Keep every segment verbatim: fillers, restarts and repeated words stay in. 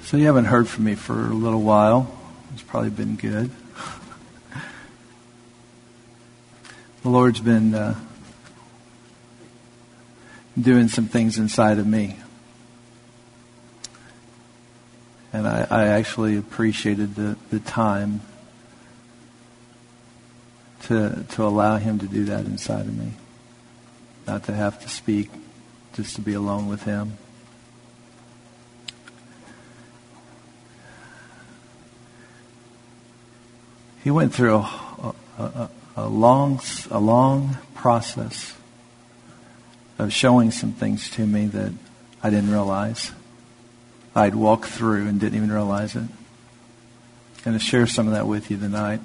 So you haven't heard from me for a little while. It's probably been good. The Lord's been uh, doing some things inside of me. And I, I actually appreciated the, the time to to allow Him to do that inside of me. Not to have to speak, just to be alone with Him. He went through a, a, a long, a long process of showing some things to me that I didn't realize. I'd walked through and didn't even realize it. I'm going to share some of that with you tonight.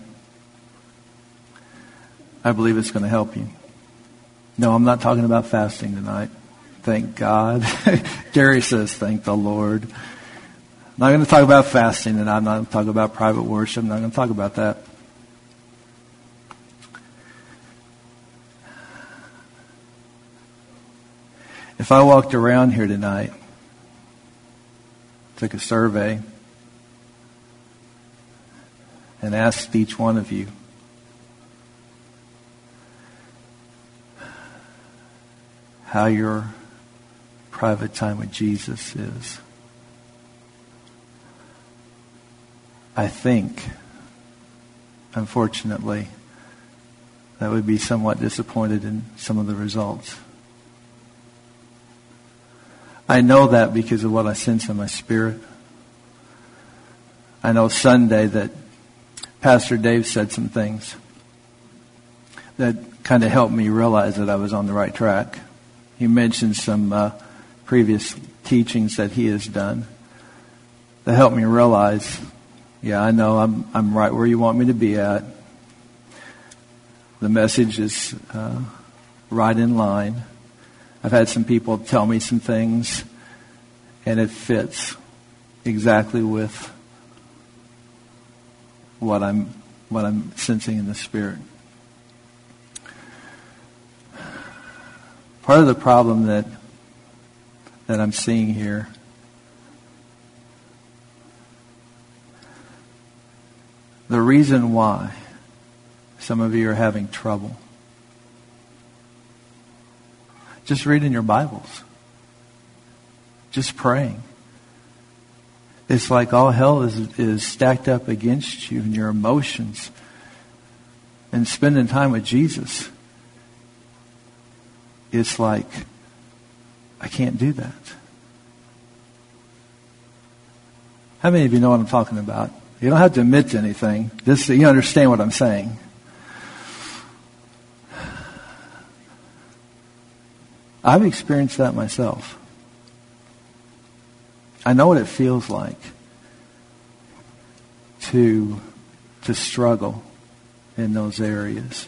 I believe it's going to help you. No, I'm not talking about fasting tonight. Thank God. Gary says, thank the Lord. I'm not going to talk about fasting, and I'm not going to talk about private worship. I'm not going to talk about that. If I walked around here tonight, took a survey, and asked each one of you, how your private time with Jesus is, I think, unfortunately, that would be somewhat disappointed in some of the results. I know that because of what I sense in my spirit. I know Sunday that Pastor Dave said some things that kind of helped me realize that I was on the right track. He mentioned some uh, previous teachings that he has done that helped me realize, yeah, I know I'm I'm right where you want me to be at. The message is uh, right in line. I've had some people tell me some things, and it fits exactly with what I'm what I'm sensing in the Spirit. Part of the problem that that I'm seeing here the reason why some of you are having trouble, just reading your Bibles, just praying. It's like all hell is is stacked up against you and your emotions. And spending time with Jesus, it's like, I can't do that. How many of you know what I'm talking about? You don't have to admit to anything. Just so you understand what I'm saying. I've experienced that myself. I know what it feels like to to struggle in those areas.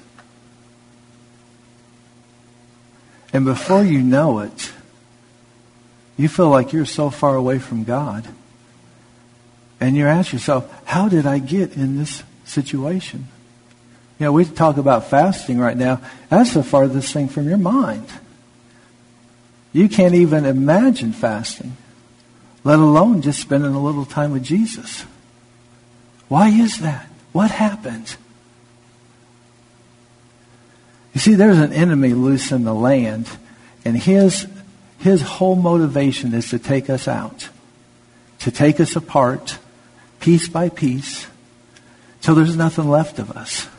And before you know it, you feel like you're so far away from God. And you ask yourself, how did I get in this situation? You know, we talk about fasting right now. That's the farthest thing from your mind. You can't even imagine fasting, let alone just spending a little time with Jesus. Why is that? What happened? You see, there's an enemy loose in the land, and his his whole motivation is to take us out, to take us apart, piece by piece, till there's nothing left of us.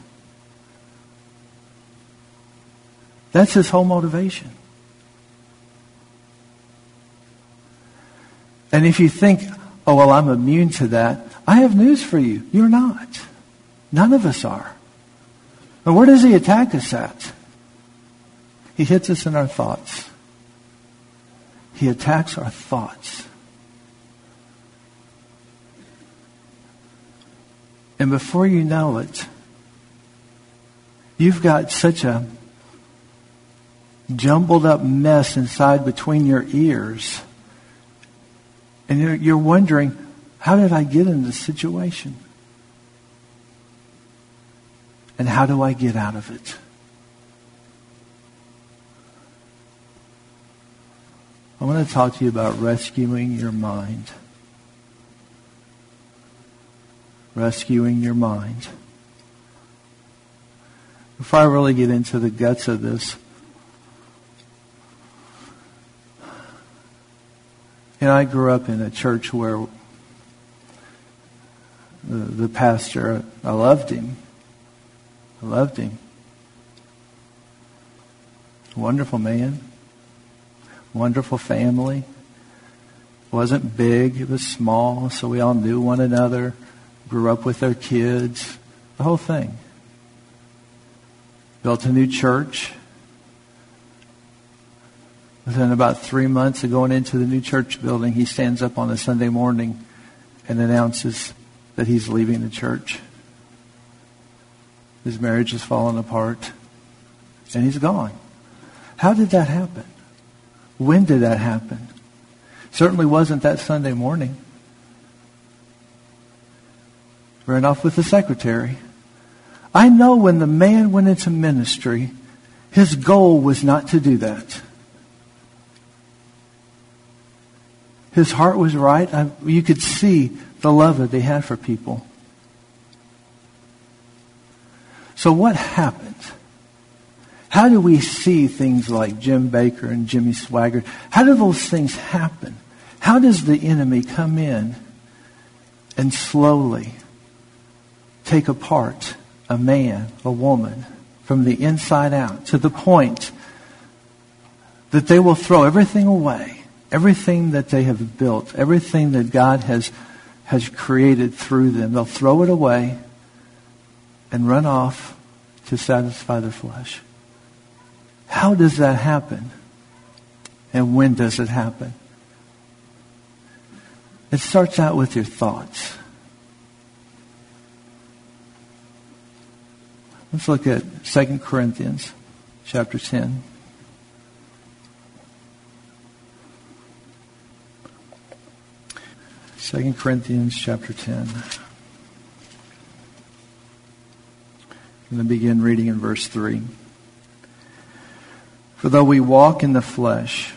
That's his whole motivation. And if you think, oh, well, I'm immune to that, I have news for you. You're not. None of us are. And where does he attack us at? He hits us in our thoughts. He attacks our thoughts. And before you know it, you've got such a jumbled up mess inside between your ears. And you're, you're wondering, how did I get in this situation? And how do I get out of it? I want to talk to you about rescuing your mind. rescuing your mind. Before I really get into the guts of this, you know, I grew up in a church where the, the pastor, I loved him. I loved him. Wonderful man. Wonderful family. It wasn't big, it was small, so we all knew one another, grew up with their kids, the whole thing. Built a new church. Within about three months of going into the new church building, he stands up on a Sunday morning and announces that he's leaving the church. His marriage is falling apart, and he's gone. How did that happen? When did that happen? Certainly wasn't that Sunday morning. Ran off with the secretary. I know when the man went into ministry, his goal was not to do that. His heart was right. I, you could see the love that they had for people. So what happened? How do we see things like Jim Baker and Jimmy Swaggart? How do those things happen? How does the enemy come in and slowly take apart a man, a woman, from the inside out to the point that they will throw everything away, everything that they have built, everything that God has, has created through them. They'll throw it away and run off to satisfy their flesh. How does that happen? And when does it happen? It starts out with your thoughts. Let's look at Second Corinthians chapter ten. Second Corinthians chapter ten. I'm going to begin reading in verse three. For though we walk in the flesh,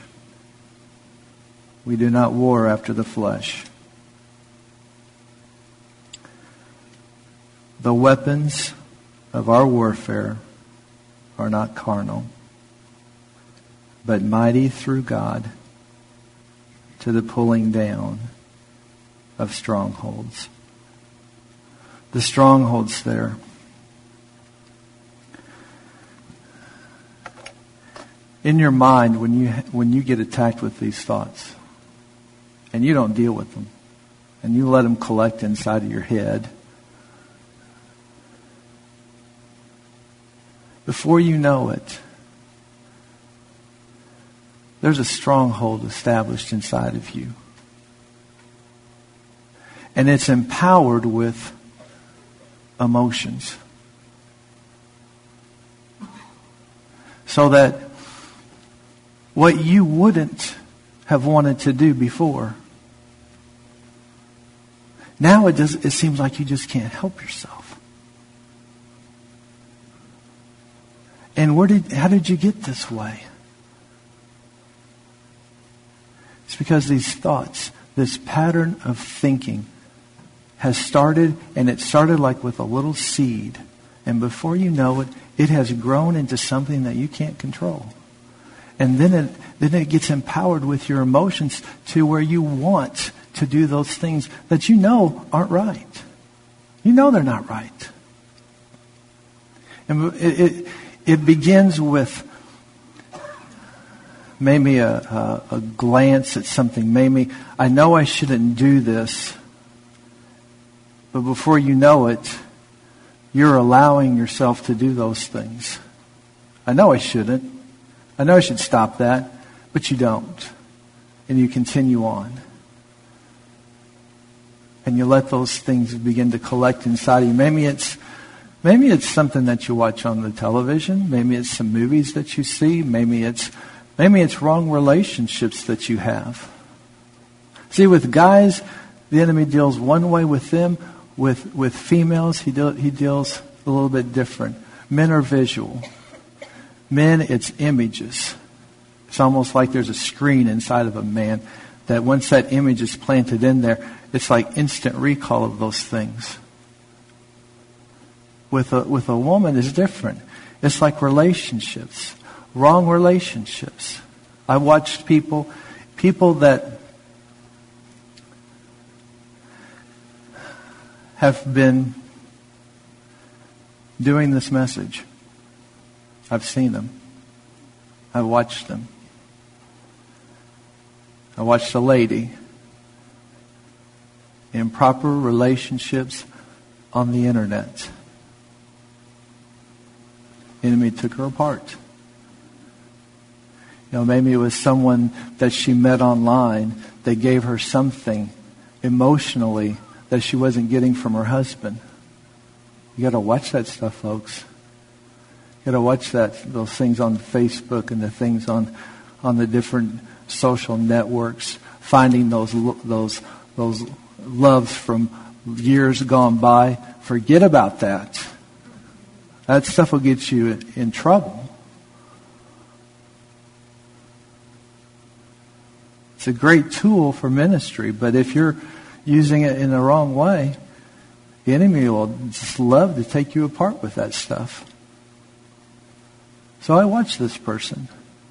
we do not war after the flesh. The weapons of our warfare are not carnal, but mighty through God to the pulling down of strongholds. The strongholds there. In your mind, when you when you get attacked with these thoughts, and you don't deal with them, and you let them collect inside of your head, before you know it, there's a stronghold established inside of you. And it's empowered with emotions. So that what you wouldn't have wanted to do before, now it does. It seems like you just can't help yourself. And where did? How did you get this way? It's because these thoughts, this pattern of thinking, has started, and it started like with a little seed, and before you know it, it has grown into something that you can't control. And then it, then it gets empowered with your emotions to where you want to do those things that you know aren't right. You know they're not right. And it, it, it begins with maybe a, a, a glance at something. Maybe, I know I shouldn't do this. But before you know it, you're allowing yourself to do those things. I know I shouldn't. I know I should stop that, but you don't. And you continue on. And you let those things begin to collect inside of you. Maybe it's maybe it's something that you watch on the television. Maybe it's some movies that you see. Maybe it's maybe it's wrong relationships that you have. See, with guys, the enemy deals one way with them. With with females, he deal, he deals a little bit different. Men are visual. Men, it's images. It's almost like there's a screen inside of a man that once that image is planted in there, it's like instant recall of those things. with a, with a woman is different. It's like relationships, wrong relationships. I watched people, people that have been doing this message. I've seen them. I've watched them. I watched a lady in improper relationships on the internet. The enemy took her apart. You know, maybe it was someone that she met online that gave her something emotionally that she wasn't getting from her husband. You got to watch that stuff, folks. You got to watch that those things on Facebook and the things on on the different social networks, finding those those those loves from years gone by. Forget about that. That stuff will get you in trouble. It's a great tool for ministry, but if you're using it in the wrong way, the enemy will just love to take you apart with that stuff. So I watched this person.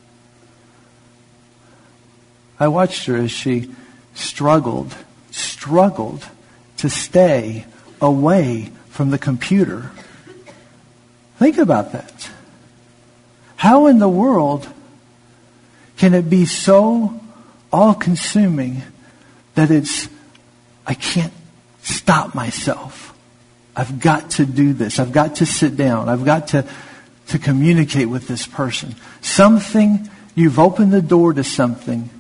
I watched her as she struggled, struggled to stay away from the computer. Think about that. How in the world can it be so all-consuming that it's, I can't stop myself. I've got to do this. I've got to sit down. I've got to, to communicate with this person. Something, you've opened the door to something,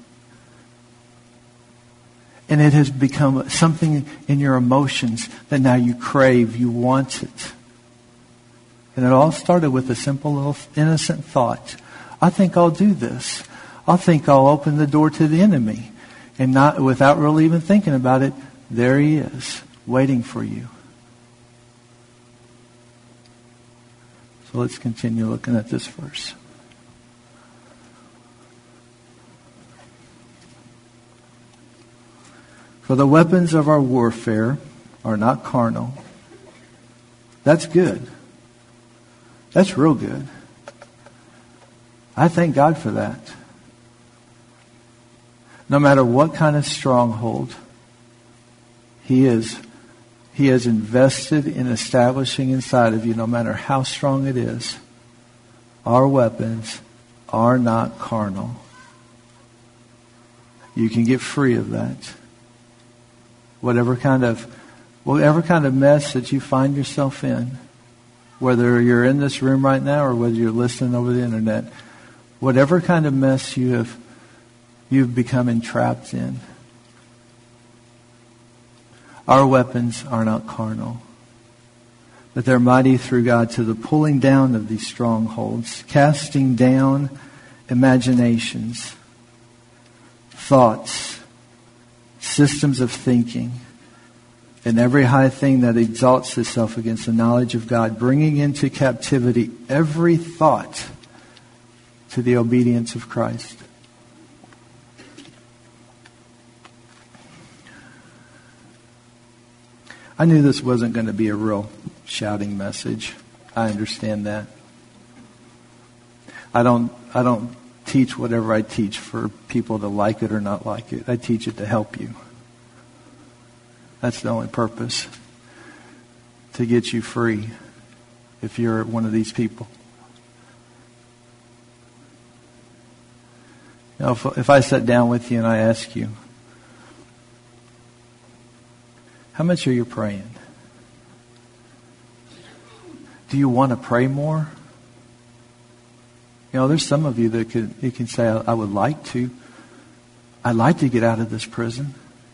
and it has become something in your emotions that now you crave, you want it. And it all started with a simple little innocent thought. I think I'll do this. I think I'll open the door to the enemy. And not without really even thinking about it, there he is, waiting for you. So let's continue looking at this verse. For the weapons of our warfare are not carnal. That's good. That's real good. I thank God for that. No matter what kind of stronghold He is, He has invested in establishing inside of you, no matter how strong it is, our weapons are not carnal. You can get free of that. Whatever kind of, whatever kind of mess that you find yourself in, whether you're in this room right now or whether you're listening over the internet, whatever kind of mess you have, you've become entrapped in, our weapons are not carnal, but they're mighty through God to the pulling down of these strongholds, casting down imaginations, thoughts, systems of thinking, and every high thing that exalts itself against the knowledge of God, bringing into captivity every thought to the obedience of Christ. I knew this wasn't going to be a real shouting message. I understand that. I don't I don't teach whatever I teach for people to like it or not like it. I teach it to help you. That's the only purpose. To get you free if you're one of these people. You know, if, if I sat down with you and I ask you, how much are you praying? Do you want to pray more? You know, there's some of you that could, you can say, I would like to. I'd like to get out of this prison.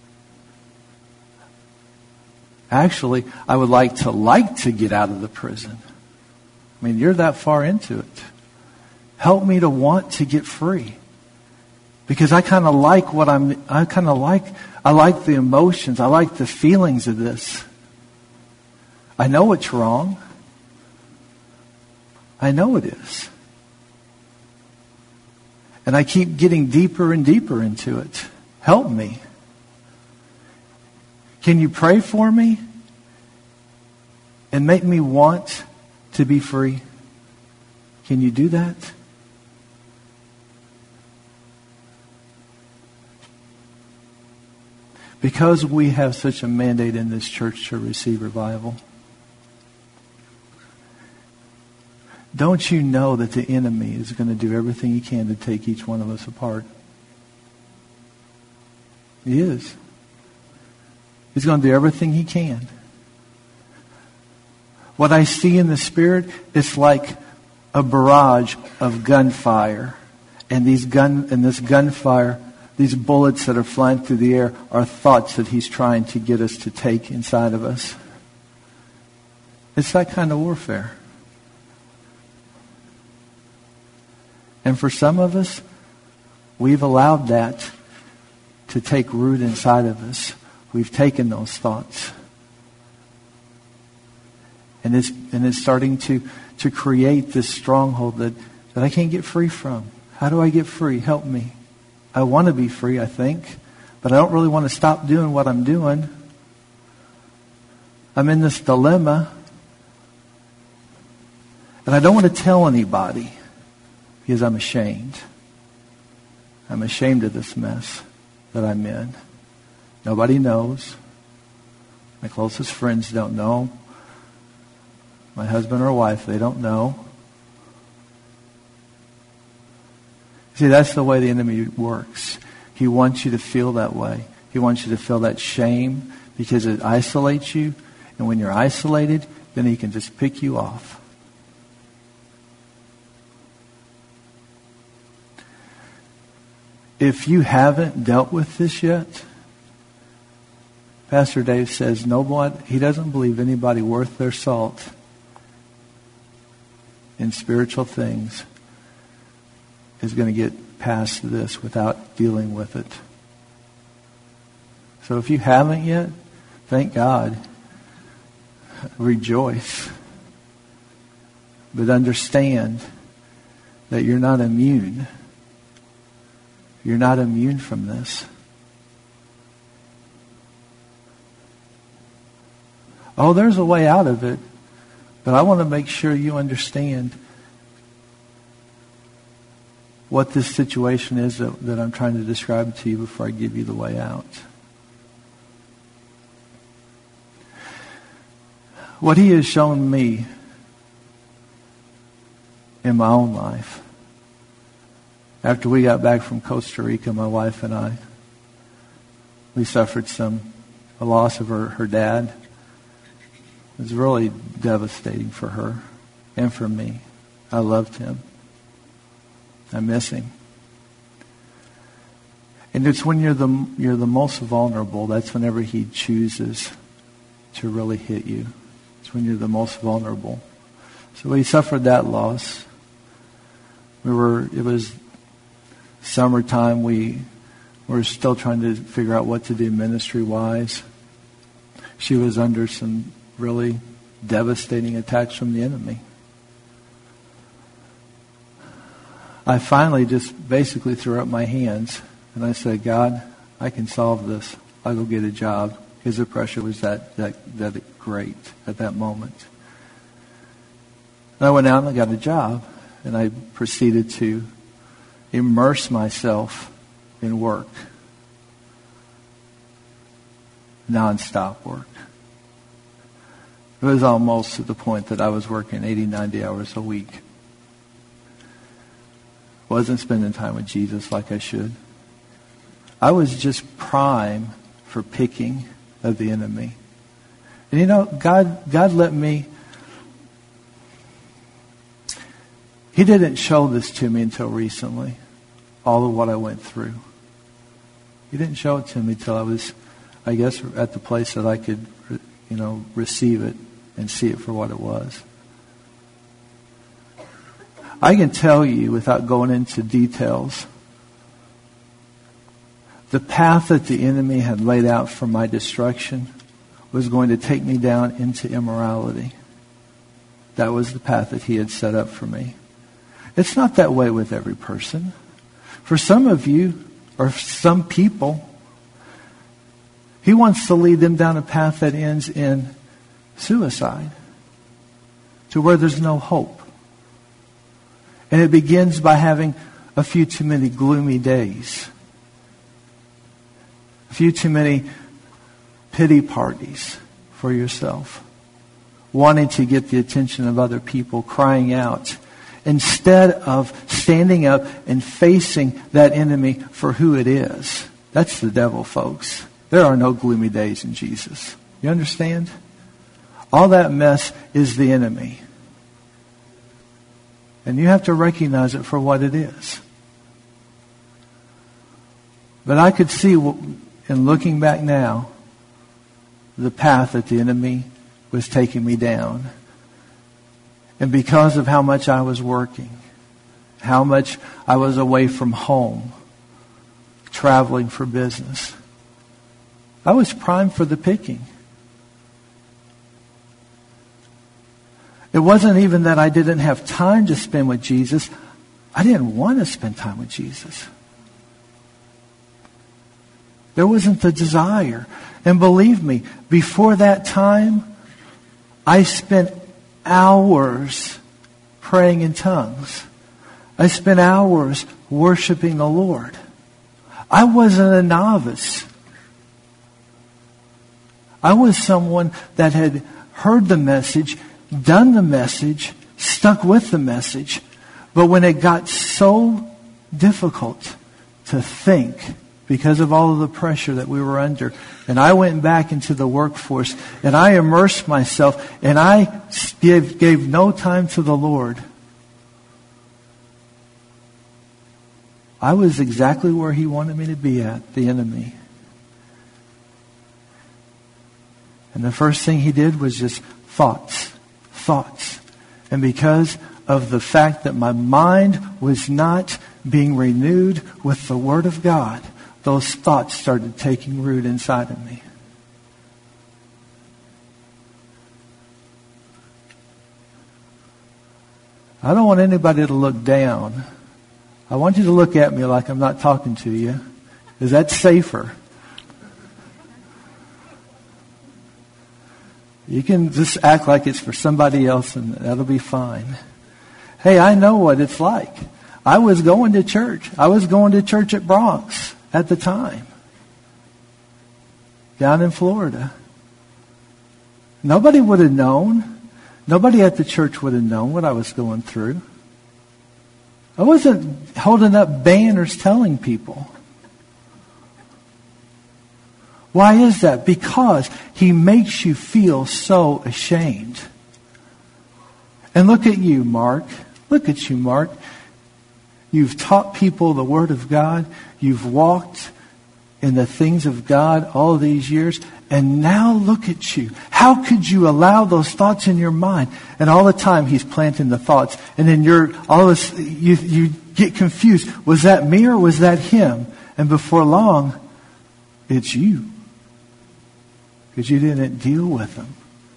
Actually, I would like to like to get out of the prison. I mean, you're that far into it. Help me to want to get free. Because I kind of like what I'm, I kind of like, I like the emotions. I like the feelings of this. I know it's wrong. I know it is. And I keep getting deeper and deeper into it. Help me. Can you pray for me? and make me want to be free? Can you do that? Because we have such a mandate in this church to receive revival, don't you know that the enemy is going to do everything he can to take each one of us apart? He is. He's going to do everything he can. What I see in the Spirit, it's like a barrage of gunfire. And these gun and this gunfire, these bullets that are flying through the air, are thoughts that he's trying to get us to take inside of us. It's that kind of warfare. And for some of us, we've allowed that to take root inside of us. We've taken those thoughts. And it's, and it's starting to, to create this stronghold that, that I can't get free from. How do I get free? Help me. I want to be free, I think, but I don't really want to stop doing what I'm doing. I'm in this dilemma, and I don't want to tell anybody because I'm ashamed. I'm ashamed of this mess that I'm in. Nobody knows. My closest friends don't know. My husband or wife, they don't know. See, that's the way the enemy works. He wants you to feel that way. He wants you to feel that shame because it isolates you. And when you're isolated, then he can just pick you off. If you haven't dealt with this yet, Pastor Dave says nobody, he doesn't believe anybody worth their salt in spiritual things is going to get past this without dealing with it. So if you haven't yet, thank God. Rejoice. But understand that you're not immune. You're not immune from this. Oh, there's a way out of it. But I want to make sure you understand what this situation is that, that I'm trying to describe to you before I give you the way out. What he has shown me in my own life, after we got back from Costa Rica, my wife and I, we suffered some, a loss of her, her dad. It was really devastating for her and for me. I loved him. I miss him. And it's when you're the you're the most vulnerable, that's whenever he chooses to really hit you. It's when you're the most vulnerable. So we suffered that loss. We were it was summertime. We were still trying to figure out what to do ministry wise. She was under some really devastating attacks from the enemy. I finally just basically threw up my hands and I said, God, I can solve this. I'll go get a job. Because the pressure was that, that, that great at that moment. And I went out and I got a job and I proceeded to immerse myself in work. Non-stop work. It was almost to the point that I was working eighty, ninety hours a week. Wasn't spending time with Jesus like I should. I was just prime for picking of the enemy. And you know, God, God let me, He didn't show this to me until recently, all of what I went through. He didn't show it to me till I was, I guess, at the place that I could, you know, receive it and see it for what it was. I can tell you, without going into details, the path that the enemy had laid out for my destruction was going to take me down into immorality. That was the path that he had set up for me. It's not that way with every person. For some of you, or some people, he wants to lead them down a path that ends in suicide. to where there's no hope. And it begins by having a few too many gloomy days. A few too many pity parties for yourself. Wanting to get the attention of other people, crying out. Instead of standing up and facing that enemy for who it is. That's the devil, folks. There are no gloomy days in Jesus. You understand? All that mess is the enemy. And you have to recognize it for what it is. But I could see, in looking back now, the path that the enemy was taking me down. And because of how much I was working, how much I was away from home, traveling for business, I was primed for the picking. It wasn't even that I didn't have time to spend with Jesus. I didn't want to spend time with Jesus. There wasn't the desire. And believe me, before that time, I spent hours praying in tongues. I spent hours worshiping the Lord. I wasn't a novice. I was someone that had heard the message, done the message, stuck with the message. But when it got so difficult to think because of all of the pressure that we were under, and I went back into the workforce and I immersed myself and I gave, gave no time to the Lord, I was exactly where He wanted me to be at, the enemy. And the first thing he did was just thoughts. Thoughts. And because of the fact that my mind was not being renewed with the Word of God, those thoughts started taking root inside of me. I don't want anybody to look down. I want you to look at me like I'm not talking to you, because that's safer. You can just act like it's for somebody else and that'll be fine. Hey, I know what it's like. I was going to church. I was going to church at Bronx at the time. Down in Florida. Nobody would have known. Nobody at the church would have known what I was going through. I wasn't holding up banners telling people. Why is that? Because he makes you feel so ashamed. And look at you, Mark. Look at you, Mark. You've taught people the Word of God. You've walked in the things of God all these years. And now look at you. How could you allow those thoughts in your mind? And all the time he's planting the thoughts. And then you're all this, you, you get confused. Was that me or was that him? And before long, it's you. Because you didn't deal with them.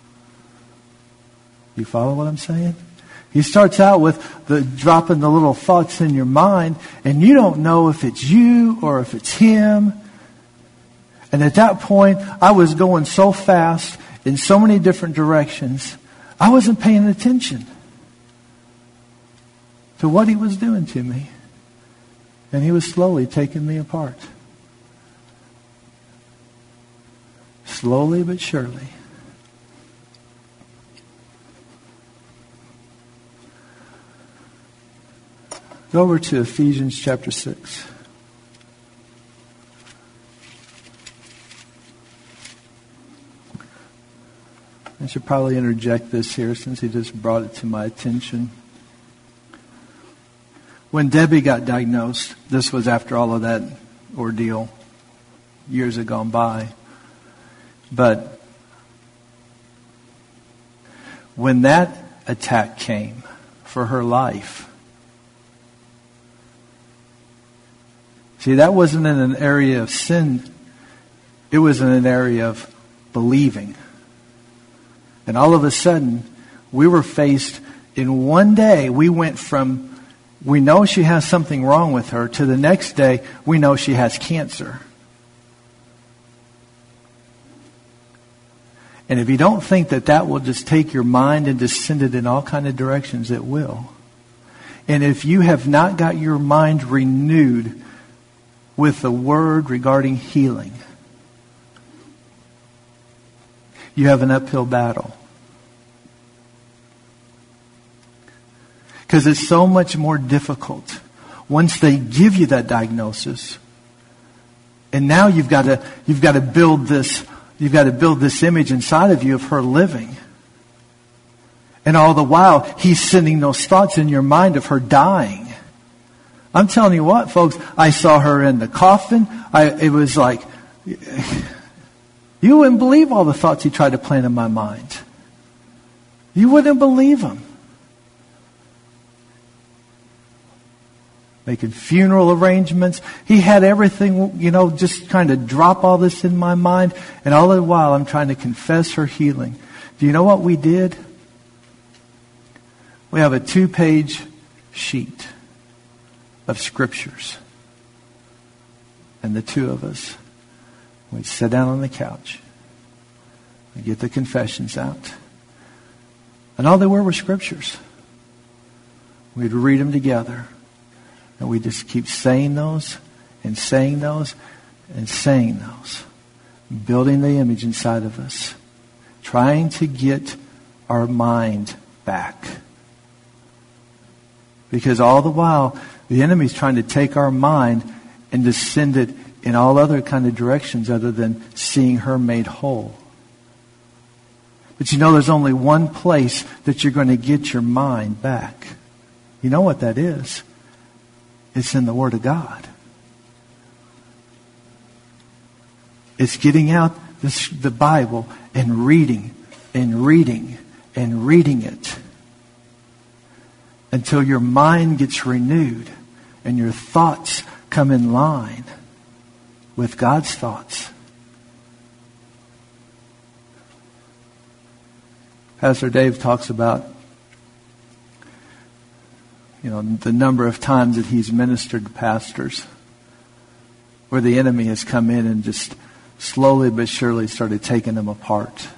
You follow what I'm saying? He starts out with the dropping the little thoughts in your mind, and you don't know if it's you or if it's him. And at that point, I was going so fast in so many different directions, I wasn't paying attention to what he was doing to me. And he was slowly taking me apart. Slowly but surely. Go over to Ephesians chapter six. I should probably interject this here since he just brought it to my attention. When Debbie got diagnosed, this was after all of that ordeal, years had gone by. But when that attack came for her life, see, that wasn't in an area of sin. It was in an area of believing. And all of a sudden, we were faced, in one day, we went from, we know she has something wrong with her, to the next day, we know she has cancer. And if you don't think that that will just take your mind and just send it in all kind of directions, it will. And if you have not got your mind renewed with the word regarding healing, you have an uphill battle. Because it's so much more difficult once they give you that diagnosis. And now you've got to you've got to build this you've got to build this image inside of you of her living. And all the while he's sending those thoughts in your mind of her dying. I'm telling you what, folks, I saw her in the coffin. I it was like, you wouldn't believe all the thoughts he tried to plant in my mind. You wouldn't believe them. Making funeral arrangements. He had everything, you know, just kind of drop all this in my mind. And all the while I'm trying to confess her healing. Do you know what we did? We have a two-page sheet of scriptures. And the two of us, we'd sit down on the couch. We'd get the confessions out. And all they were were scriptures. We'd read them together. And we just keep saying those and saying those and saying those. Building the image inside of us. Trying to get our mind back. Because all the while, the enemy's trying to take our mind and just send it in all other kind of directions other than seeing her made whole. But you know, there's only one place that you're going to get your mind back. You know what that is? It's in the Word of God. It's getting out this, the Bible and reading and reading and reading it until your mind gets renewed and your thoughts come in line with God's thoughts. Pastor Dave talks about, you know, the number of times that he's ministered to pastors where the enemy has come in and just slowly but surely started taking them apart.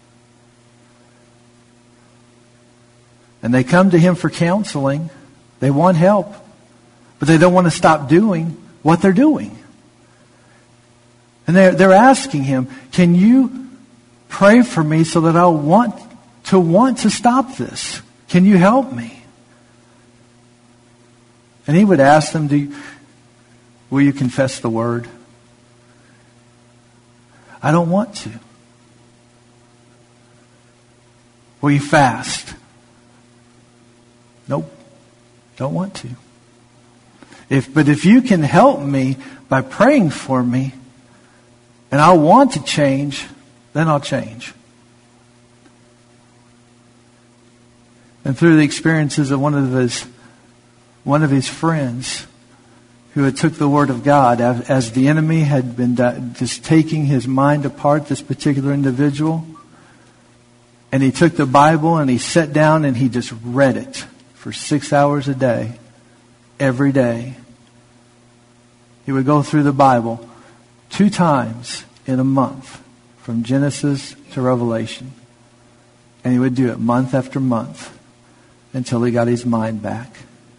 And they come to him for counseling. They want help. But they don't want to stop doing what they're doing. And they're, they're asking him, can you pray for me so that I'll want to want to stop this? Can you help me? And he would ask them, Do you, will you confess the word? I don't want to. Will you fast? Nope. Don't want to. If, but if you can help me by praying for me, and I want to change, then I'll change. And through the experiences of one of his one of his friends who had took the Word of God, as, as the enemy had been just taking his mind apart, this particular individual, and he took the Bible and he sat down and he just read it for six hours a day, every day. He would go through the Bible two times in a month, from Genesis to Revelation. And he would do it month after month until he got his mind back.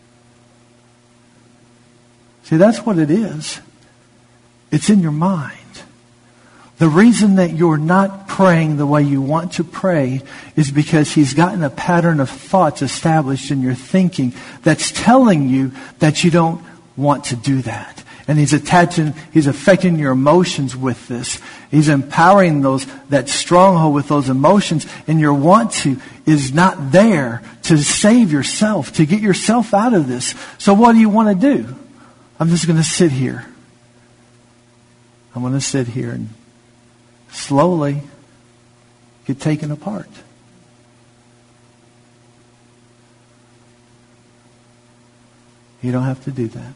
See, that's what it is. It's in your mind. The reason that you're not praying the way you want to pray is because he's gotten a pattern of thoughts established in your thinking that's telling you that you don't want to do that. And he's attaching, he's affecting your emotions with this. He's empowering those, that stronghold with those emotions, and your want to is not there to save yourself, to get yourself out of this. So what do you want to do? I'm just going to sit here. I'm going to sit here and slowly get taken apart. You don't have to do that.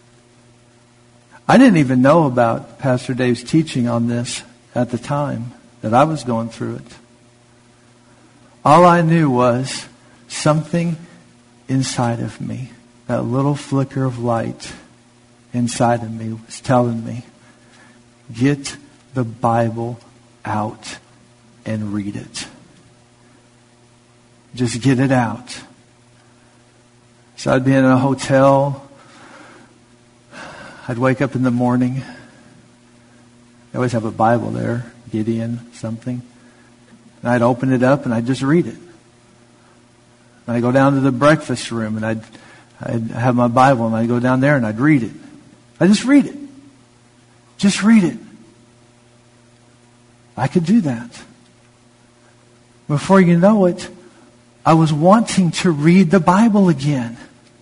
I didn't even know about Pastor Dave's teaching on this at the time that I was going through it. All I knew was something inside of me, that little flicker of light inside of me was telling me, get the Bible out and read it. Just get it out. So I'd be in a hotel. I'd wake up in the morning. I always have a Bible there, Gideon, something. And I'd open it up and I'd just read it. And I'd go down to the breakfast room and I'd, I'd have my Bible and I'd go down there and I'd read it. I'd just read it. Just read it. I could do that. Before you know it, I was wanting to read the Bible again.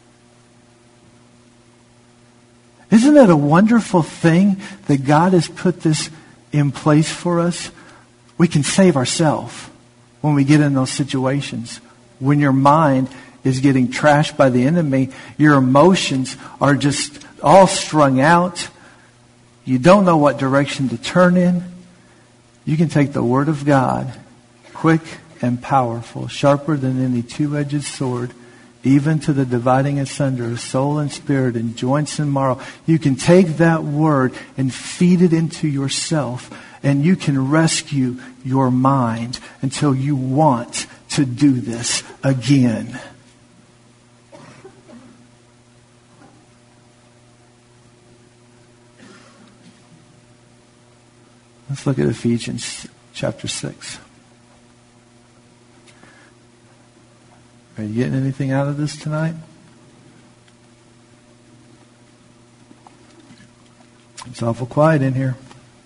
Isn't it a wonderful thing that God has put this in place for us? We can save ourselves when we get in those situations. When your mind is getting trashed by the enemy, your emotions are just all strung out. You don't know what direction to turn in. You can take the Word of God, quick and powerful, sharper than any two-edged sword, even to the dividing asunder of soul and spirit and joints and marrow. You can take that Word and feed it into yourself, and you can rescue your mind until you want to do this again. Let's look at Ephesians chapter six. Are you getting anything out of this tonight? It's awful quiet in here.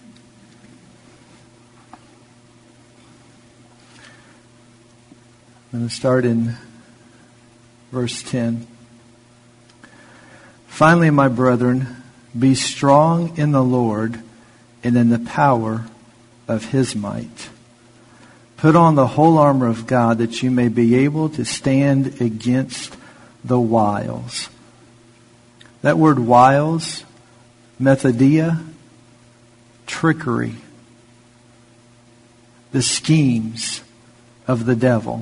I'm going to start in verse ten. Finally, my brethren, be strong in the Lord and in the power of His might. Put on the whole armor of God that you may be able to stand against the wiles. That word wiles, methodia, trickery, the schemes of the devil.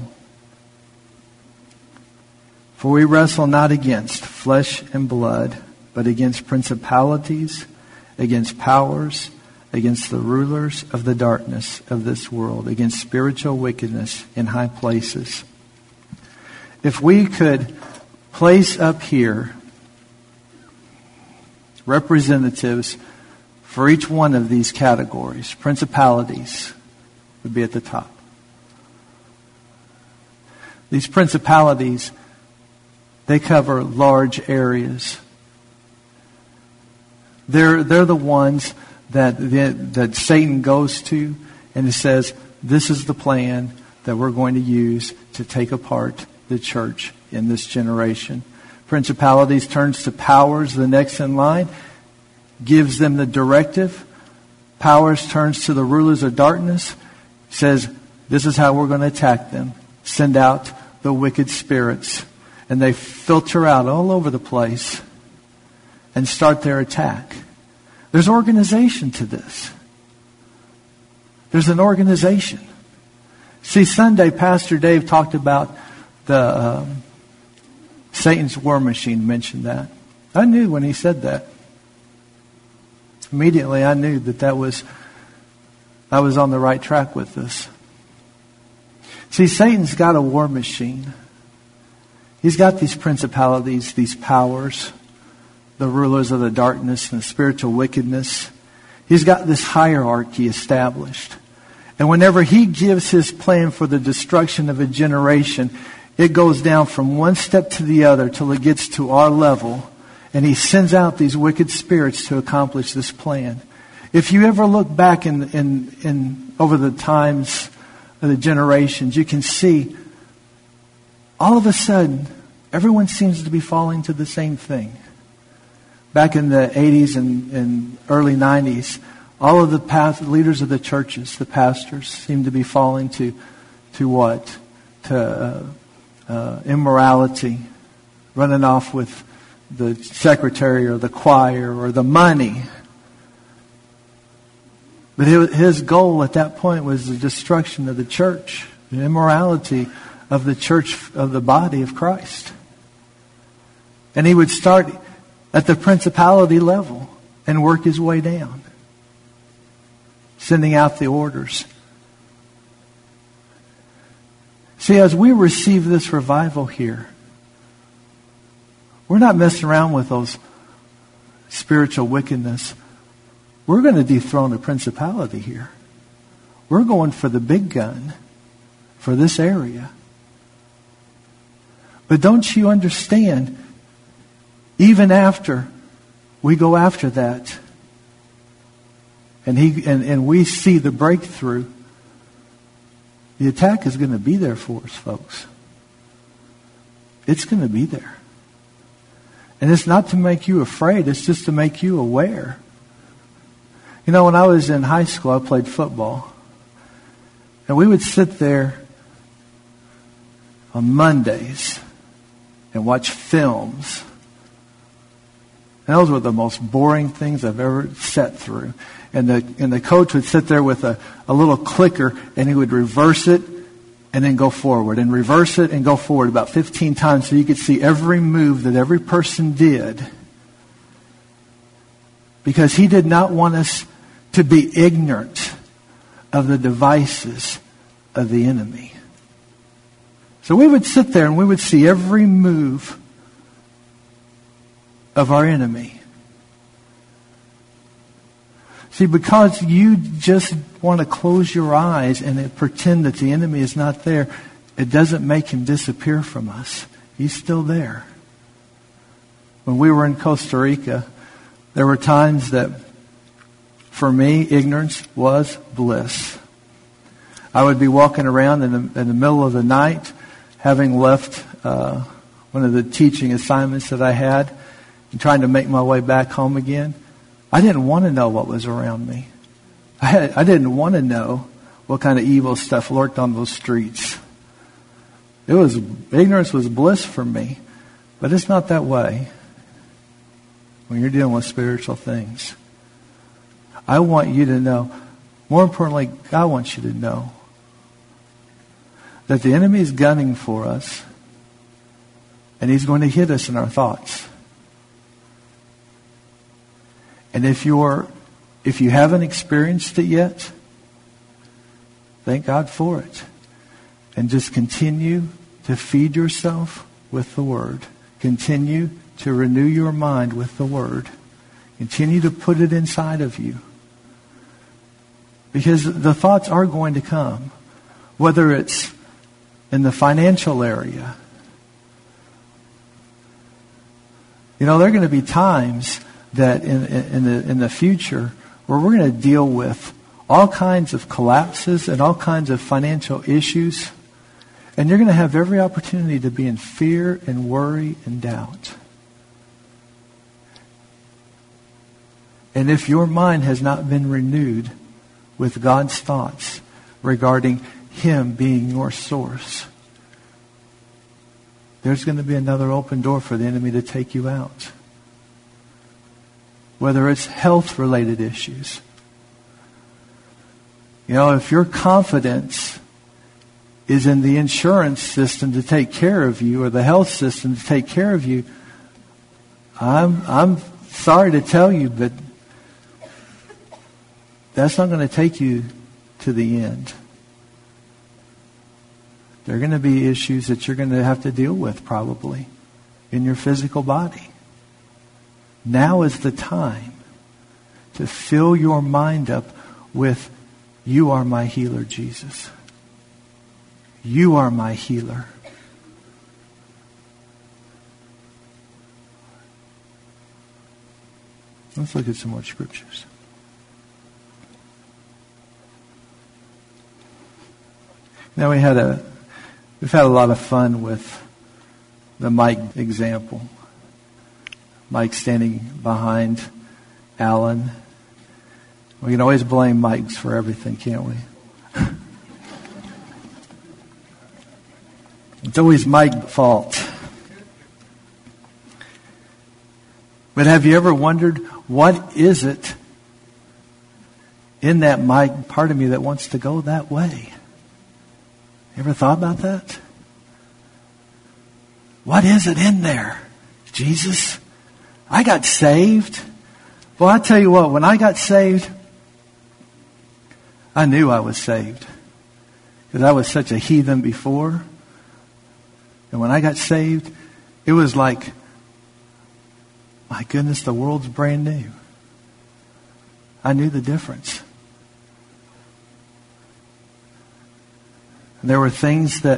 For we wrestle not against flesh and blood, but against principalities, against powers, against the rulers of the darkness of this world, against spiritual wickedness in high places. If we could place up here representatives for each one of these categories, principalities would be at the top. These principalities, they cover large areas. They're, they're the ones that, that that Satan goes to and it says, this is the plan that we're going to use to take apart the church in this generation. Principalities turns to powers, the next in line, gives them the directive. Powers turns to the rulers of darkness, says, this is how we're going to attack them. Send out the wicked spirits. And they filter out all over the place and start their attack. There's organization to this. There's an organization. See, Sunday, Pastor Dave talked about the um, Satan's war machine, mentioned that. I knew when he said that. Immediately, I knew that that was, I was on the right track with this. See, Satan's got a war machine. He's got these principalities, these powers, the rulers of the darkness and the spiritual wickedness. He's got this hierarchy established. And whenever he gives his plan for the destruction of a generation, it goes down from one step to the other till it gets to our level. And he sends out these wicked spirits to accomplish this plan. If you ever look back in, in, in over the times of the generations, you can see all of a sudden, everyone seems to be falling to the same thing. Back in the eighties and, and early nineties, all of the past leaders of the churches, the pastors, seem to be falling to, to what? To uh, uh, immorality, running off with the secretary or the choir or the money. But his goal at that point was the destruction of the church, the immorality of the church, of the body of Christ. And he would start at the principality level and work his way down, sending out the orders. See, as we receive this revival here, we're not messing around with those spiritual wickedness. We're going to dethrone a principality here. We're going for the big gun for this area. But don't you understand, even after we go after that, and he and, and we see the breakthrough, the attack is going to be there for us, folks. It's going to be there. And it's not to make you afraid, it's just to make you aware. You know, when I was in high school, I played football. And we would sit there on Mondays and watch films. And those were the most boring things I've ever sat through. And the and the coach would sit there with a, a little clicker, and he would reverse it and then go forward, and reverse it and go forward about fifteen times so you could see every move that every person did. Because he did not want us to be ignorant of the devices of the enemy. So we would sit there and we would see every move of our enemy. See, because you just want to close your eyes and pretend that the enemy is not there, it doesn't make him disappear from us. He's still there. When we were in Costa Rica, there were times that, for me, ignorance was bliss. I would be walking around in the, in the middle of the night, having left uh, one of the teaching assignments that I had, and trying to make my way back home again. I didn't want to know what was around me. I, had, I didn't want to know what kind of evil stuff lurked on those streets. It was ignorance was bliss for me, but it's not that way when you're dealing with spiritual things. I want you to know, more importantly, God wants you to know that the enemy is gunning for us, and he's going to hit us in our thoughts. And if you're, if you haven't experienced it yet, thank God for it. And just continue to feed yourself with the Word. Continue to renew your mind with the Word. Continue to put it inside of you. Because the thoughts are going to come. Whether it's in the financial area. You know, there are going to be times that in, in the in the future where we're going to deal with all kinds of collapses and all kinds of financial issues, and you're going to have every opportunity to be in fear and worry and doubt. And if your mind has not been renewed with God's thoughts regarding Him being your source, there's going to be another open door for the enemy to take you out. Whether it's health-related issues. You know, if your confidence is in the insurance system to take care of you or the health system to take care of you, I'm I'm sorry to tell you, but that's not going to take you to the end. There are going to be issues that you're going to have to deal with probably in your physical body. Now is the time to fill your mind up with, you are my healer, Jesus. You are my healer. Let's look at some more scriptures. Now we had a, we've had a lot of fun with the Mike example. Mike standing behind Alan. We can always blame Mike for everything, can't we? It's always Mike's fault. But have you ever wondered, what is it in that Mike part of me that wants to go that way? You ever thought about that? What is it in there? Jesus? I got saved. Well, I tell you what, when I got saved, I knew I was saved. Because I was such a heathen before. And when I got saved, it was like, my goodness, the world's brand new. I knew the difference. And there were things that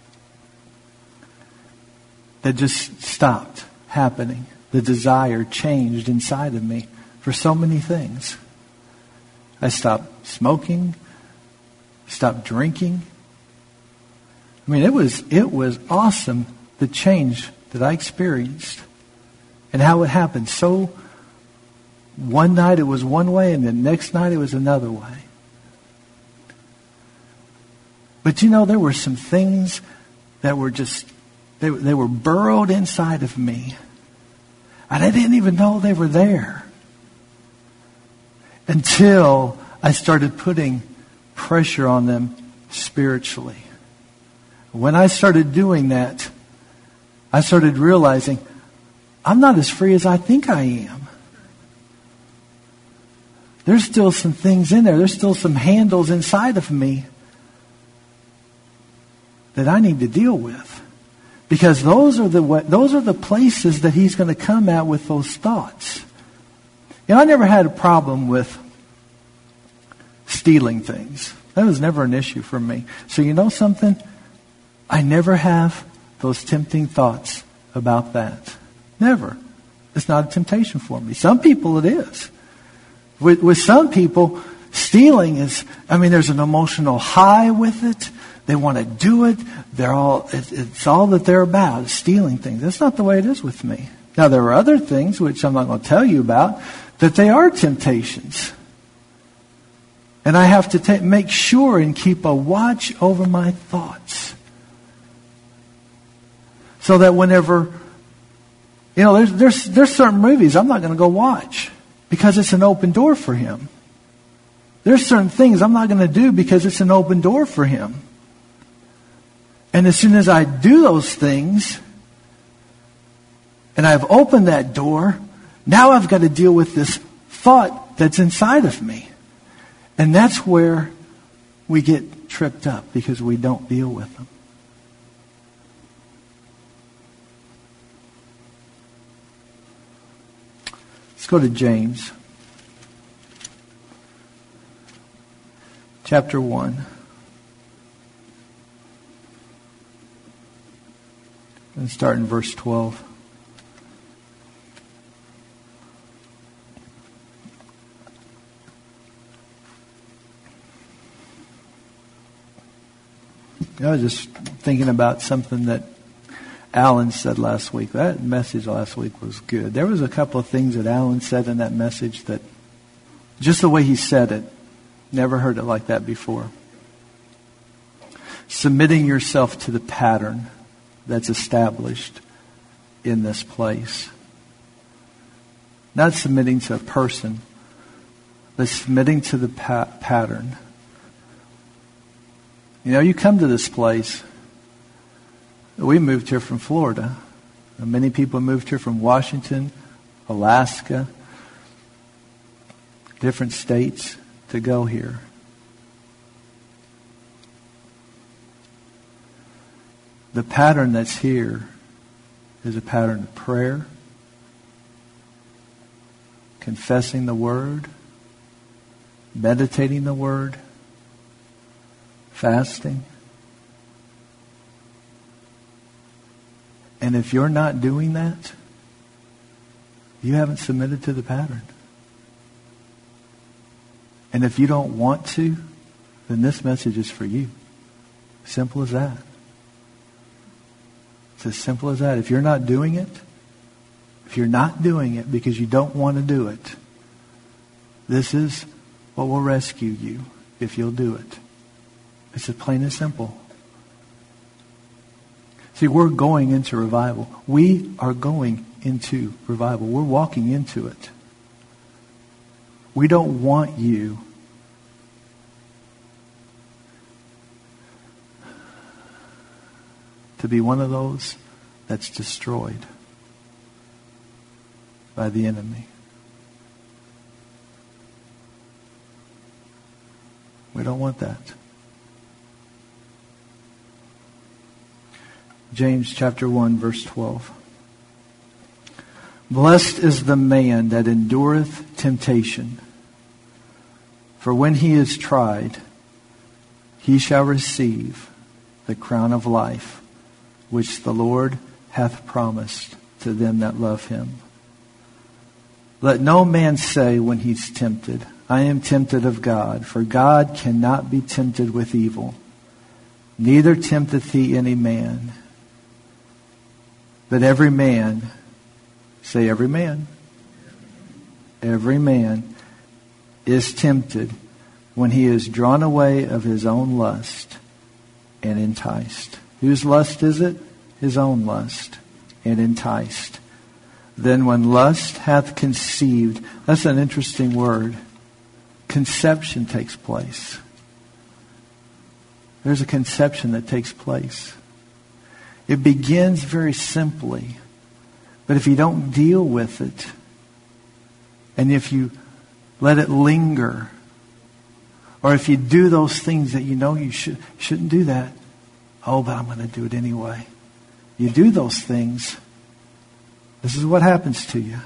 that just stopped happening. The desire changed inside of me for so many things. I stopped smoking, stopped drinking. I mean, it was it was awesome, the change that I experienced and how it happened. So one night it was one way and the next night it was another way. But you know, there were some things that were just, they, they were burrowed inside of me. And I didn't even know they were there. Until I started putting pressure on them spiritually. When I started doing that, I started realizing I'm not as free as I think I am. There's still some things in there. There's still some handles inside of me that I need to deal with. Because those are the those are the places that he's going to come at with those thoughts. You know, I never had a problem with stealing things. That was never an issue for me. So you know something? I never have those tempting thoughts about that. Never. It's not a temptation for me. Some people it is. With, with some people, stealing is, I mean, there's an emotional high with it. They want to do it. They're all, it, it's all that they're about, is stealing things. That's not the way it is with me. Now, there are other things, which I'm not going to tell you about, that they are temptations. And I have to ta- make sure and keep a watch over my thoughts. So that whenever, you know, there's, there's, there's certain movies I'm not going to go watch because it's an open door for him. There's certain things I'm not going to do because it's an open door for him. And as soon as I do those things, and I've opened that door, now I've got to deal with this thought that's inside of me. And that's where we get tripped up because we don't deal with them. Let's go to James. Chapter one. And start in verse twelve. I was just thinking about something that Alan said last week. That message last week was good. There was a couple of things that Alan said in that message that, just the way he said it, never heard it like that before. Submitting yourself to the pattern that's established in this place. Not submitting to a person, but submitting to the pa- pattern. You know, you come to this place. We moved here from Florida. Many people moved here from Washington, Alaska, different states to go here. The pattern that's here is a pattern of prayer, confessing the Word, meditating the Word, fasting. And if you're not doing that, you haven't submitted to the pattern. And if you don't want to, then this message is for you. Simple as that. It's as simple as that. If you're not doing it, if you're not doing it because you don't want to do it, this is what will rescue you if you'll do it. It's as plain and simple. See, we're going into revival. We are going into revival. We're walking into it. We don't want you to be one of those that's destroyed by the enemy. We don't want that. James chapter one, verse twelve. Blessed is the man that endureth temptation, for when he is tried, he shall receive the crown of life, which the Lord hath promised to them that love him. Let no man say when he's tempted, I am tempted of God, for God cannot be tempted with evil, neither tempteth he any man. But every man, say every man, every man is tempted when he is drawn away of his own lust and enticed. Whose lust is it? His own lust and enticed. Then when lust hath conceived, that's an interesting word. Conception takes place. There's a conception that takes place. It begins very simply. But if you don't deal with it, and if you let it linger, or if you do those things that you know you should, shouldn't do that, oh, but I'm going to do it anyway. You do those things, this is what happens to you.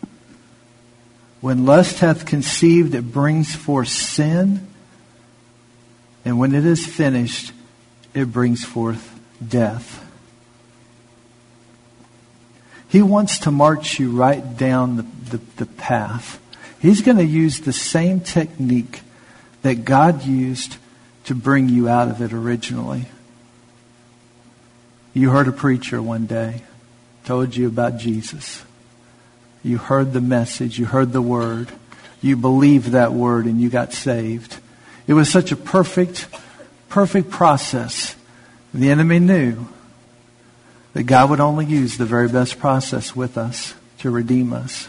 When lust hath conceived, it brings forth sin. And when it is finished, it brings forth death. He wants to march you right down the, the, the path. He's going to use the same technique that God used to bring you out of it originally. You heard a preacher one day, told you about Jesus. You heard the message, you heard the word. You believed that word and you got saved. It was such a perfect, perfect process. The enemy knew that God would only use the very best process with us to redeem us.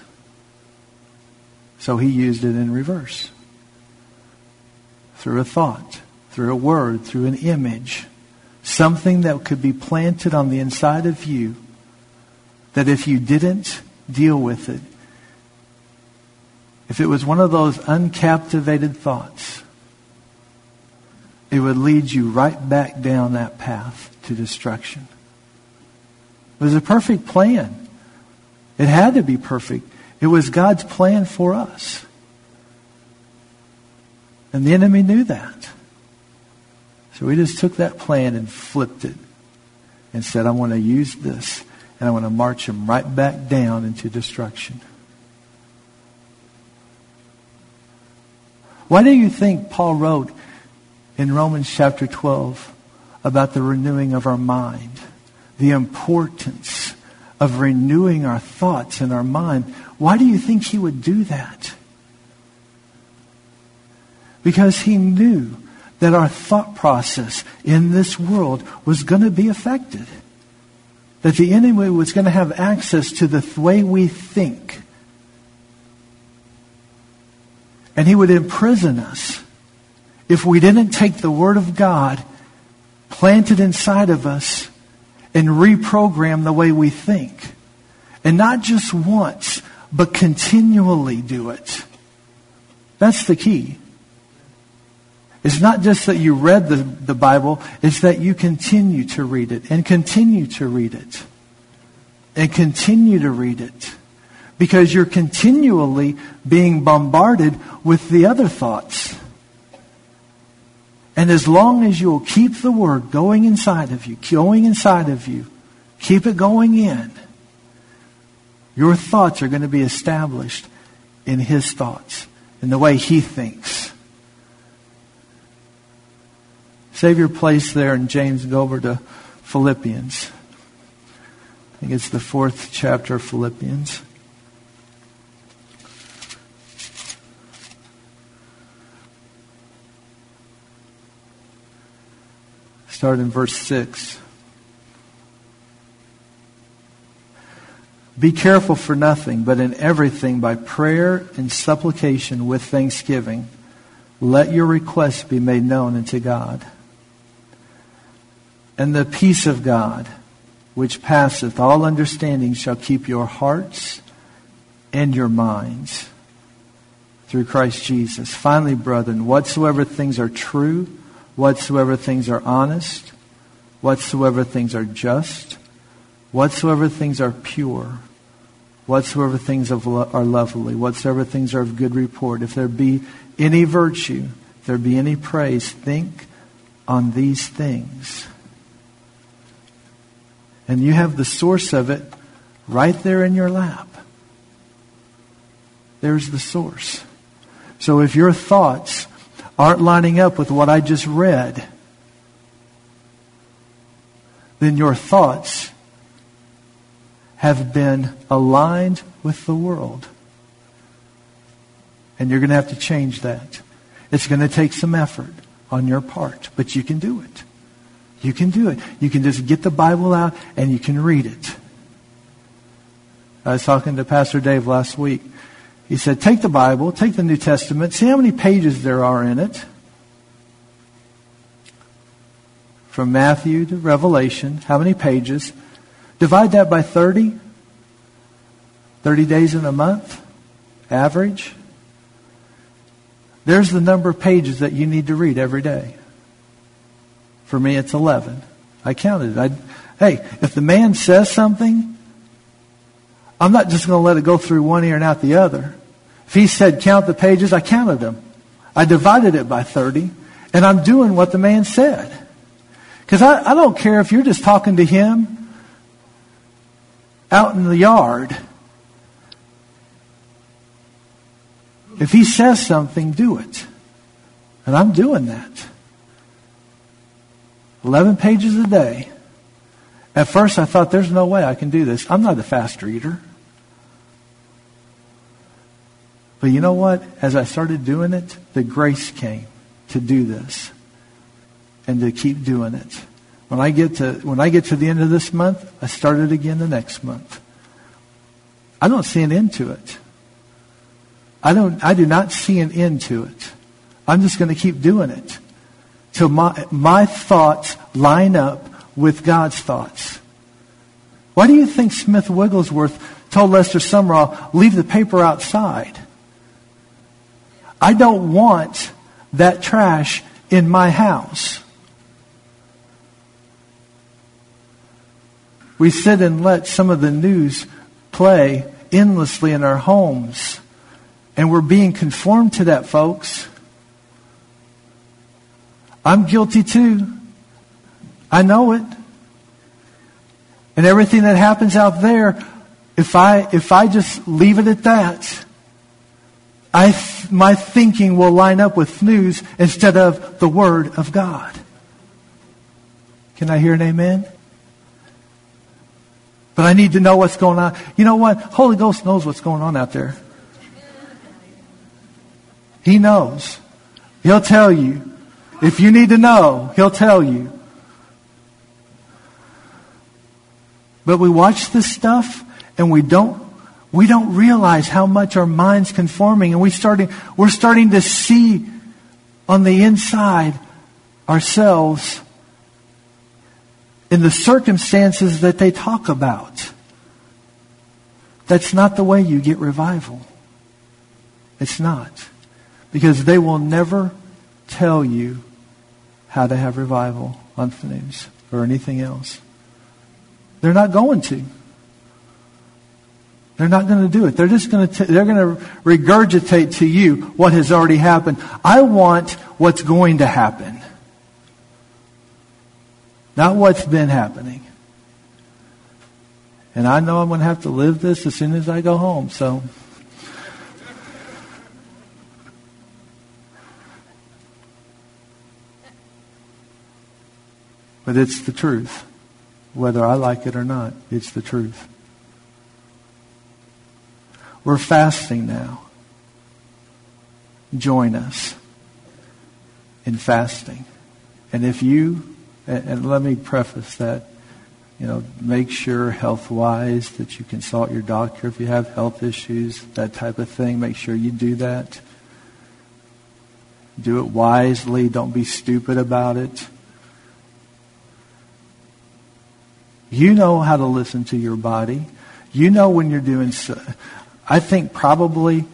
So he used it in reverse. Through a thought, through a word, through an image. Something that could be planted on the inside of you that if you didn't deal with it, if it was one of those uncaptivated thoughts, it would lead you right back down that path to destruction. It was a perfect plan. It had to be perfect. It was God's plan for us. And the enemy knew that. So he just took that plan and flipped it and said, I want to use this and I want to march him right back down into destruction. Why do you think Paul wrote in Romans chapter twelve about the renewing of our mind? The importance of renewing our thoughts and our mind. Why do you think he would do that? Because he knew that our thought process in this world was going to be affected. That the enemy was going to have access to the way we think. And he would imprison us if we didn't take the Word of God, plant it inside of us, and reprogram the way we think. And not just once, but continually do it. That's the key. It's not just that you read the, the Bible, it's that you continue to read it and continue to read it. And continue to read it. Because you're continually being bombarded with the other thoughts. And as long as you'll keep the Word going inside of you, going inside of you, keep it going in, your thoughts are going to be established in His thoughts, in the way He thinks. Save your place there in James and go over to Philippians. I think it's the fourth chapter of Philippians. Start in verse six. Be careful for nothing, but in everything by prayer and supplication with thanksgiving, let your requests be made known unto God. And the peace of God, which passeth all understanding, shall keep your hearts and your minds through Christ Jesus. Finally, brethren, whatsoever things are true, whatsoever things are honest, whatsoever things are just, whatsoever things are pure, whatsoever things of lo- are lovely, whatsoever things are of good report, if there be any virtue, if there be any praise, think on these things. And you have the source of it right there in your lap. There's the source. So if your thoughts aren't lining up with what I just read, then your thoughts have been aligned with the world. And you're going to have to change that. It's going to take some effort on your part, but you can do it. You can do it. You can just get the Bible out and you can read it. I was talking to Pastor Dave last week. He said, take the Bible, take the New Testament, see how many pages there are in it. From Matthew to Revelation, how many pages? Divide that by thirty. thirty days in a month, average. There's the number of pages that you need to read every day. For me, it's eleven. I counted it. I, hey, if the man says something, I'm not just going to let it go through one ear and out the other. If he said count the pages, I counted them. I divided it by thirty, and I'm doing what the man said. Because I, I don't care if you're just talking to him out in the yard. If he says something, do it. And I'm doing that. eleven pages a day. At first I thought, there's no way I can do this. I'm not a fast reader. But you know what? As I started doing it, the grace came to do this. And to keep doing it. When I get to when I get to the end of this month, I start it again the next month. I don't see an end to it. I don't I do not see an end to it. I'm just going to keep doing it till my my thoughts line up with God's thoughts. Why do you think Smith Wigglesworth told Lester Sumrall, leave the paper outside? I don't want that trash in my house. We sit and let some of the news play endlessly in our homes. And we're being conformed to that, folks. I'm guilty too. I know it. And everything that happens out there, if I if I just leave it at that, I my thinking will line up with news instead of the Word of God. Can I hear an amen? But I need to know what's going on. You know what? Holy Ghost knows what's going on out there. He knows. He'll tell you. If you need to know, He'll tell you. But we watch this stuff and we don't we don't realize how much our mind's conforming, and we starting we're starting to see on the inside ourselves in the circumstances that they talk about. That's not the way you get revival. It's not. Because they will never tell you how to have revival on the news or anything else. They're not going to. They're not going to do it. They're just going to, t- they're going to regurgitate to you what has already happened. I want what's going to happen. Not what's been happening. And I know I'm going to have to live this as soon as I go home, so. But it's the truth. Whether I like it or not, it's the truth. We're fasting now. Join us in fasting. And if you, and, and let me preface that, you know, make sure health-wise that you consult your doctor if you have health issues, that type of thing. Make sure you do that. Do it wisely. Don't be stupid about it. You know how to listen to your body. You know when you're doing so. I think probably,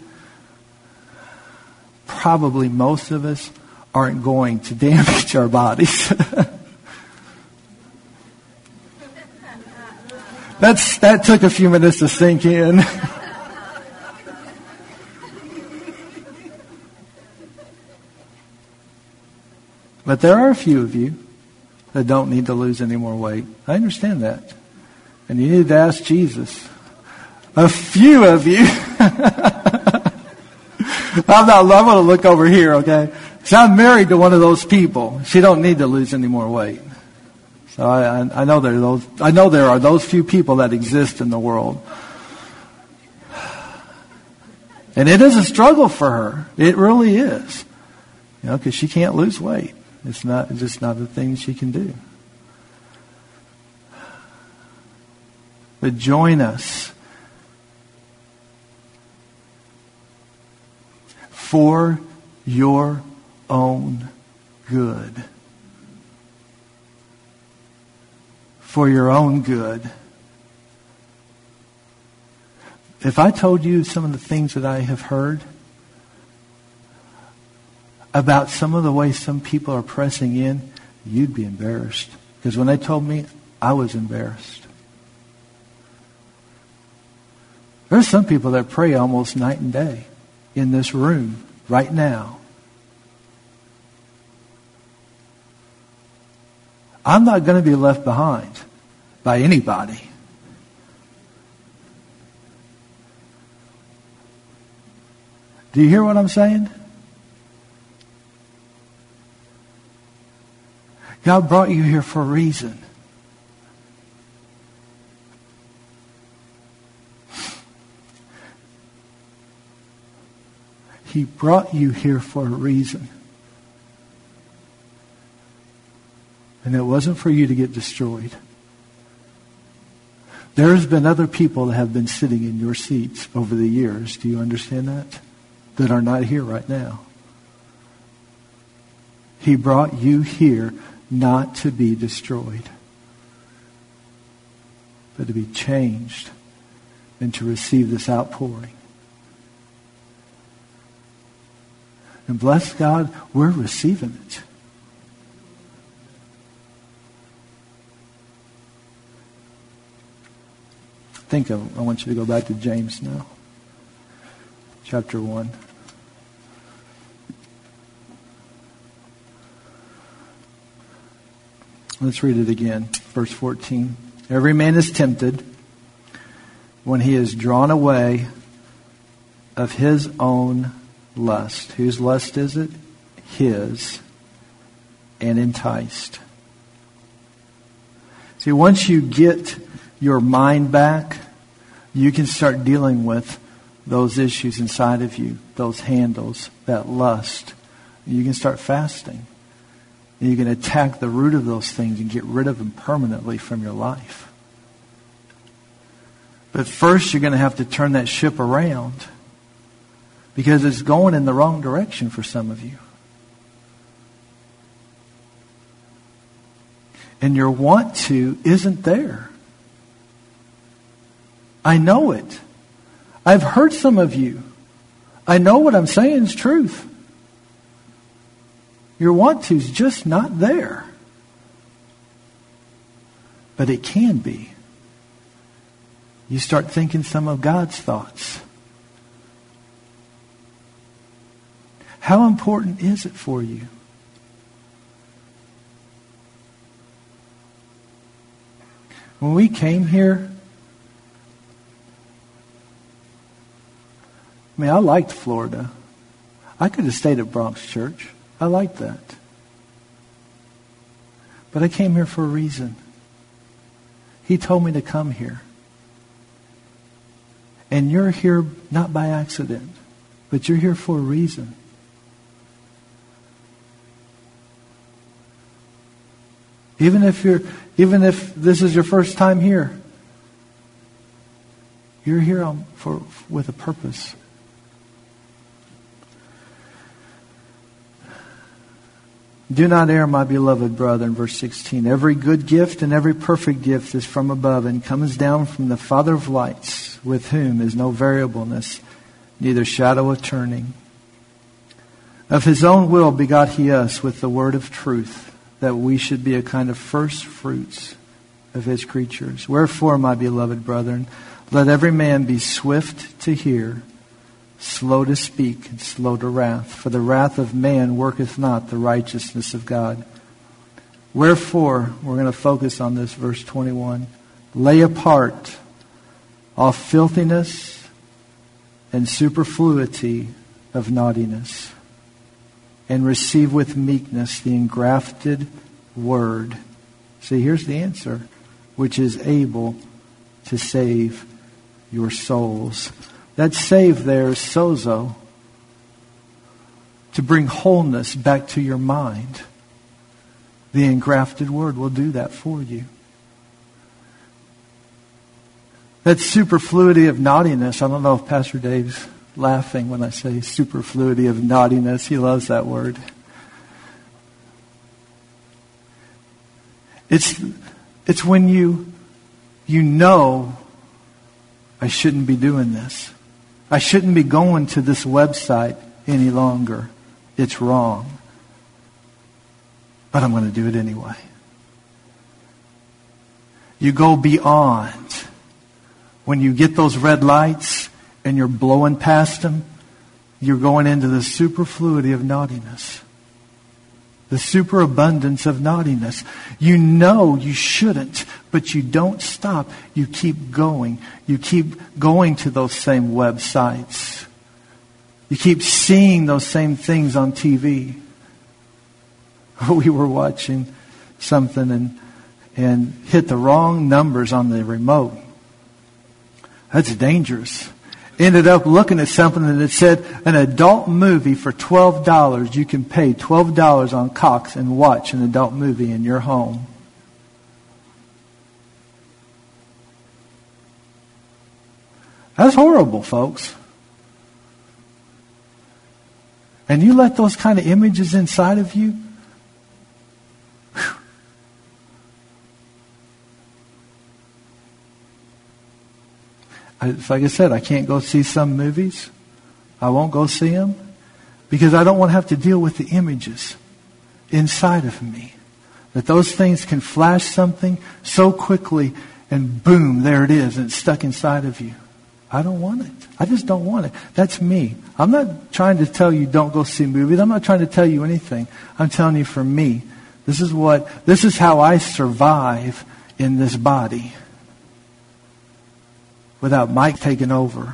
probably most of us aren't going to damage our bodies. That's, that took a few minutes to sink in. But there are a few of you that don't need to lose any more weight. I understand that. And you need to ask Jesus. A few of you. I'm not, I'm going to look over here, okay? So I'm married to one of those people. She don't need to lose any more weight. So I, I, I know there are those, I know there are those few people that exist in the world. And it is a struggle for her. It really is. You know, because she can't lose weight. It's not, it's just not a thing she can do. But join us for your own good. For your own good. If I told you some of the things that I have heard about some of the ways some people are pressing in, you'd be embarrassed. Because when they told me, I was embarrassed. There's some people that pray almost night and day in this room right now. I'm not going to be left behind by anybody. Do you hear what I'm saying? God brought you here for a reason. He brought you here for a reason. And it wasn't for you to get destroyed. There's been other people that have been sitting in your seats over the years. Do you understand that? That are not here right now. He brought you here not to be destroyed, but to be changed and to receive this outpouring. And bless God, we're receiving it. I think I, I want you to go back to James now. Chapter one. Let's read it again. Verse fourteen. Every man is tempted when he is drawn away of his own lust. Whose lust is it? His. And enticed. See, once you get your mind back, you can start dealing with those issues inside of you, those handles, that lust. You can start fasting. And you can attack the root of those things and get rid of them permanently from your life. But first you're going to have to turn that ship around, because it's going in the wrong direction for some of you. And your want to isn't there. I know it. I've heard some of you. I know what I'm saying is truth. Your want to is just not there. But it can be. You start thinking some of God's thoughts. How important is it for you? When we came here, I mean, I liked Florida. I could have stayed at Bronx Church. I liked that. But I came here for a reason. He told me to come here. And you're here not by accident, but you're here for a reason. Even if you're, even if this is your first time here, you're here on, for with a purpose. Do not err, my beloved brother, in verse sixteen. Every good gift and every perfect gift is from above and comes down from the Father of lights, with whom is no variableness, neither shadow of turning. Of his own will begot he us with the word of truth, that we should be a kind of first fruits of his creatures. Wherefore, my beloved brethren, let every man be swift to hear, slow to speak, and slow to wrath. For the wrath of man worketh not the righteousness of God. Wherefore, we're going to focus on this, verse twenty-one. Lay apart all filthiness and superfluity of naughtiness, and receive with meekness the engrafted word. See, here's the answer, which is able to save your souls. That save there is sozo, to bring wholeness back to your mind. The engrafted word will do that for you. That superfluity of naughtiness, I don't know if Pastor Dave's laughing when I say superfluity of naughtiness. He loves that word. It's, it's when you, you know, I shouldn't be doing this. I shouldn't be going to this website any longer. It's wrong. But I'm going to do it anyway. You go beyond. When you get those red lights and you're blowing past them, you're going into the superfluity of naughtiness. The superabundance of naughtiness. You know you shouldn't, but you don't stop. You keep going. You keep going to those same websites. You keep seeing those same things on T V. We were watching something and, and hit the wrong numbers on the remote. That's dangerous. Ended up looking at something that it said an adult movie for twelve dollars. You can pay twelve dollars on Cox and watch an adult movie in your home. That's horrible, folks. And you let those kind of images inside of you. Whew. I, like I said, I can't go see some movies. I won't go see them because I don't want to have to deal with the images inside of me. That those things can flash something so quickly and boom, there it is, and it's stuck inside of you. I don't want it. I just don't want it. That's me. I'm not trying to tell you don't go see movies. I'm not trying to tell you anything. I'm telling you for me, this is what, this is how I survive in this body. Without Mike taking over.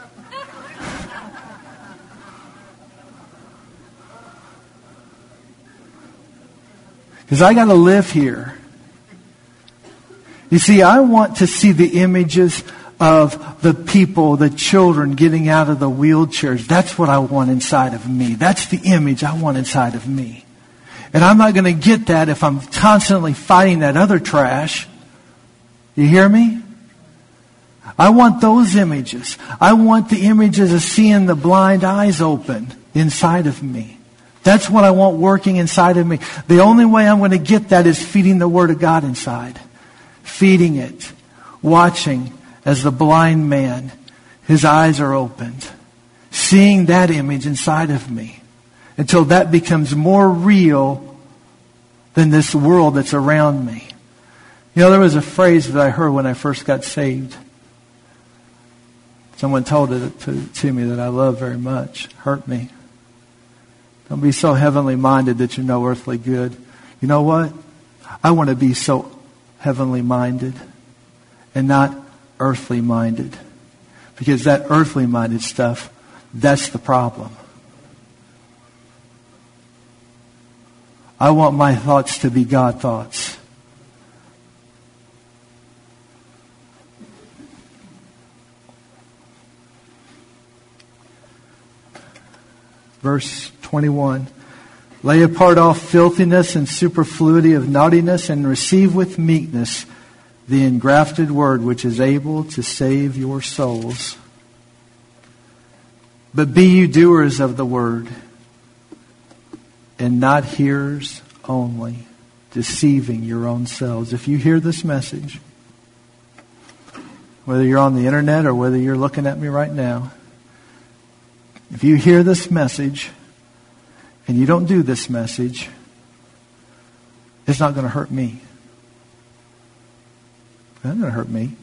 Because I got to live here. You see, I want to see the images of the people, the children getting out of the wheelchairs. That's what I want inside of me. That's the image I want inside of me. And I'm not going to get that if I'm constantly fighting that other trash. You hear me? I want those images. I want the images of seeing the blind eyes open inside of me. That's what I want working inside of me. The only way I'm going to get that is feeding the Word of God inside. Feeding it. Watching as the blind man, his eyes are opened. Seeing that image inside of me. Until that becomes more real than this world that's around me. You know, there was a phrase that I heard when I first got saved. Someone told it to, to me that I love very much. Hurt me. Don't be so heavenly minded that you're no earthly good. You know what? I want to be so heavenly minded and not earthly minded. Because that earthly minded stuff, that's the problem. I want my thoughts to be God thoughts. Verse twenty-one. Lay apart all filthiness and superfluity of naughtiness, and receive with meekness the engrafted word, which is able to save your souls. But be you doers of the word, and not hearers only, deceiving your own selves. If you hear this message, whether you're on the internet or whether you're looking at me right now, if you hear this message and you don't do this message, it's not going to hurt me. That's going to hurt me.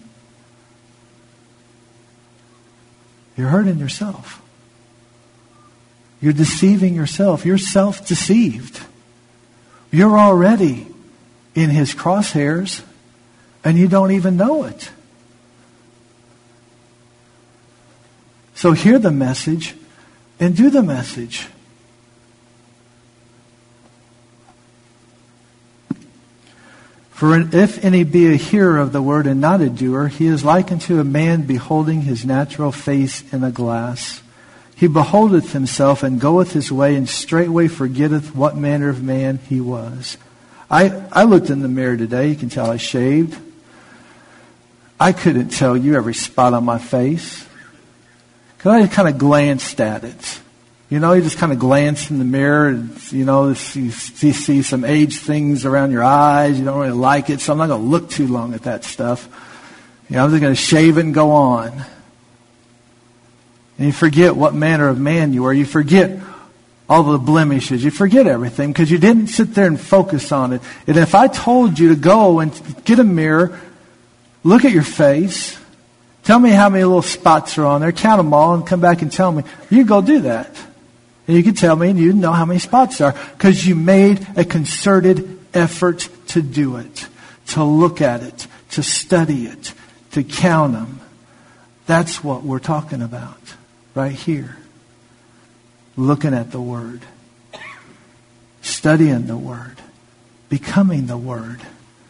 You're hurting yourself. You're deceiving yourself. You're self-deceived. You're already in his crosshairs, and you don't even know it. So hear the message and do the message. For if any be a hearer of the word and not a doer, he is like unto a man beholding his natural face in a glass. He beholdeth himself and goeth his way, and straightway forgetteth what manner of man he was. I, I looked in the mirror today. You can tell I shaved. I couldn't tell you every spot on my face, because I just kind of glanced at it. You know, you just kind of glance in the mirror and, you know, you see, you see some age things around your eyes. You don't really like it, so I'm not going to look too long at that stuff. You know, I'm just going to shave it and go on. And you forget what manner of man you are. You forget all the blemishes. You forget everything because you didn't sit there and focus on it. And if I told you to go and get a mirror, look at your face, tell me how many little spots are on there, count them all, and come back and tell me, you go do that. And you can tell me, and you know how many spots there are, because you made a concerted effort to do it, to look at it, to study it, to count them. That's what we're talking about right here. Looking at the Word, studying the Word, becoming the Word,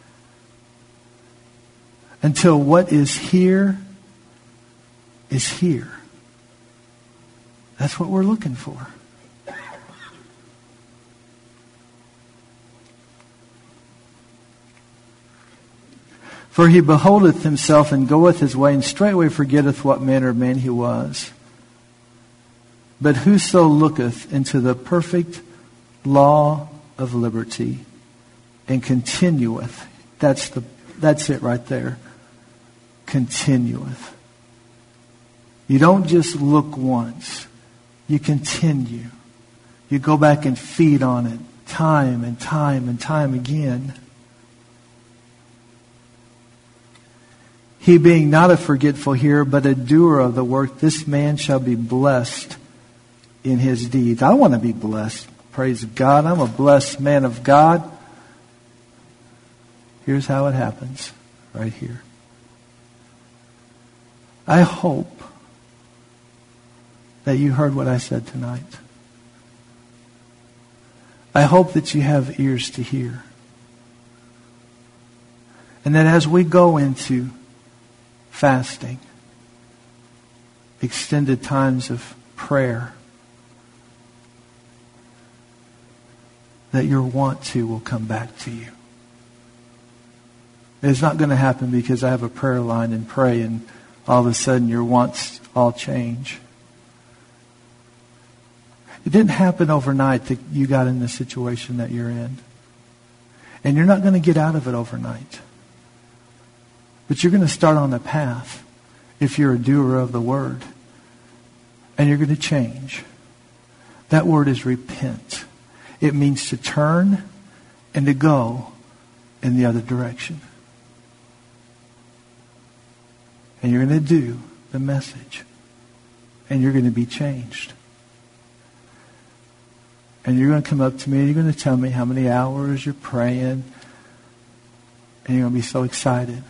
until what is here is here. That's what we're looking for. For he beholdeth himself and goeth his way, and straightway forgetteth what manner of man he was. But whoso looketh into the perfect law of liberty and continueth, that's the that's it right there. Continueth. You don't just look once. You continue. You go back and feed on it time and time and time again. He being not a forgetful hearer, but a doer of the work, this man shall be blessed in his deeds. I want to be blessed. Praise God. I'm a blessed man of God. Here's how it happens. Right here. I hope that you heard what I said tonight. I hope that you have ears to hear. And that as we go into fasting, extended times of prayer, that your want to will come back to you. It's not going to happen because I have a prayer line and pray and all of a sudden your wants all change. It didn't happen overnight that you got in the situation that you're in. And you're not going to get out of it overnight. But you're going to start on the path if you're a doer of the word. And you're going to change. That word is repent. It means to turn and to go in the other direction. And you're going to do the message. And you're going to be changed. And you're going to come up to me and you're going to tell me how many hours you're praying. And you're going to be so excited.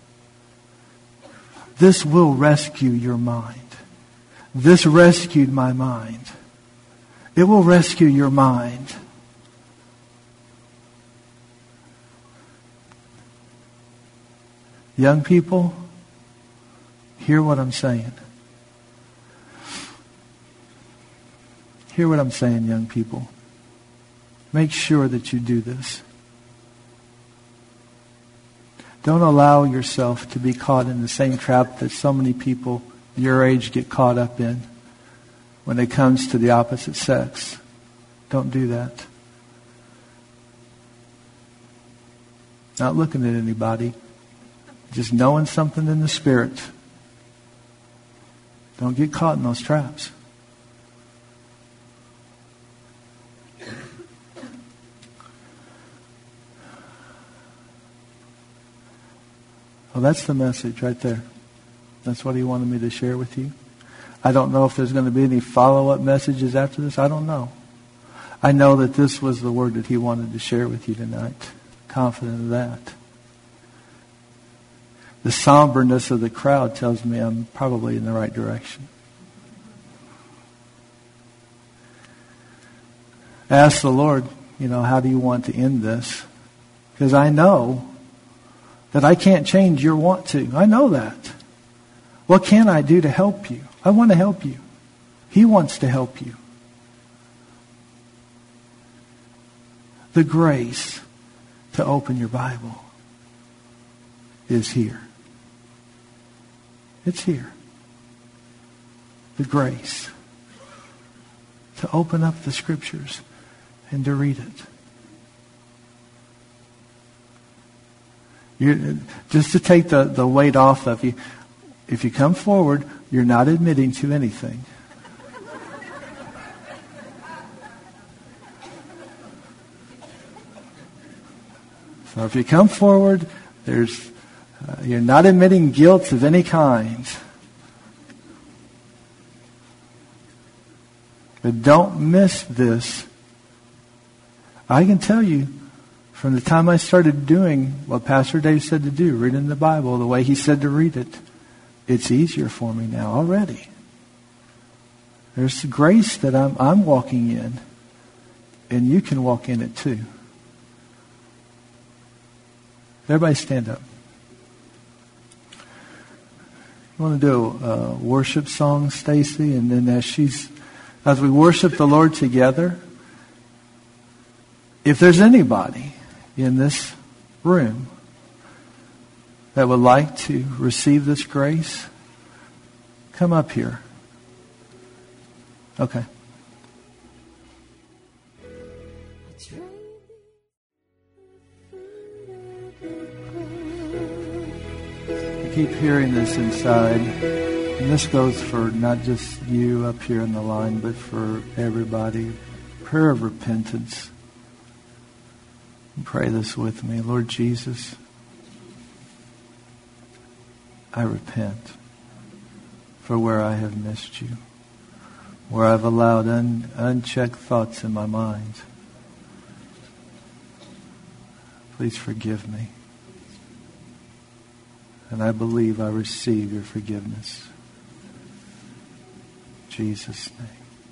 This will rescue your mind. This rescued my mind. It will rescue your mind. Young people, hear what I'm saying. Hear what I'm saying, young people. Make sure that you do this. Don't allow yourself to be caught in the same trap that so many people your age get caught up in when it comes to the opposite sex. Don't do that. Not looking at anybody. Just knowing something in the Spirit. Don't get caught in those traps. Well, that's the message right there. That's what he wanted me to share with you. I don't know if there's going to be any follow-up messages after this. I don't know. I know that this was the word that he wanted to share with you tonight. Confident of that. The somberness of the crowd tells me I'm probably in the right direction. Ask the Lord, you know, how do you want to end this? Because I know that I can't change your want to. I know that. What can I do to help you? I want to help you. He wants to help you. The grace to open your Bible is here. It's here. The grace to open up the Scriptures and to read it. You're, just to take the, the weight off of you, if you come forward, you're not admitting to anything. So if you come forward, there's uh, you're not admitting guilt of any kind. But don't miss this. I can tell you, from the time I started doing what Pastor Dave said to do, reading the Bible the way he said to read it, it's easier for me now already. There's the grace that I'm, I'm walking in, and you can walk in it too. Everybody stand up. You want to do a worship song, Stacy? And then as she's, as we worship the Lord together, if there's anybody in this room that would like to receive this grace, come up here. Okay. I keep hearing this inside, and this goes for not just you up here in the line, but for everybody. Prayer of repentance. Pray this with me. Lord Jesus, I repent for where I have missed you, where I've allowed un- unchecked thoughts in my mind. Please forgive me. And I believe I receive your forgiveness. In Jesus' name.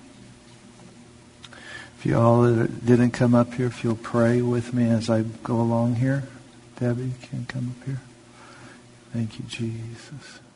If you all that didn't come up here, if you'll pray with me as I go along here. Debbie, you can come up here. Thank you, Jesus.